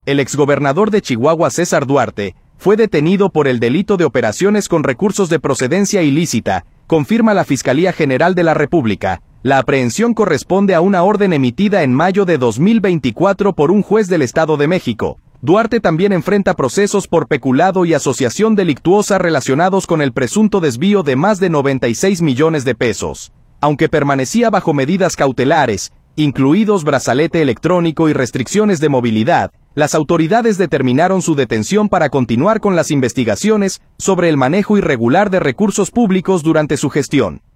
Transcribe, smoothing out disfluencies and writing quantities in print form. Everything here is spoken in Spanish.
El exgobernador de Chihuahua, César Duarte, fue detenido por el delito de operaciones con recursos de procedencia ilícita, confirma la Fiscalía General de la República. La aprehensión corresponde a una orden emitida en mayo de 2024 por un juez del Estado de México. Duarte también enfrenta procesos por peculado y asociación delictuosa relacionados con el presunto desvío de más de 96 millones de pesos. Aunque permanecía bajo medidas cautelares, incluidos brazalete electrónico y restricciones de movilidad, las autoridades determinaron su detención para continuar con las investigaciones sobre el manejo irregular de recursos públicos durante su gestión.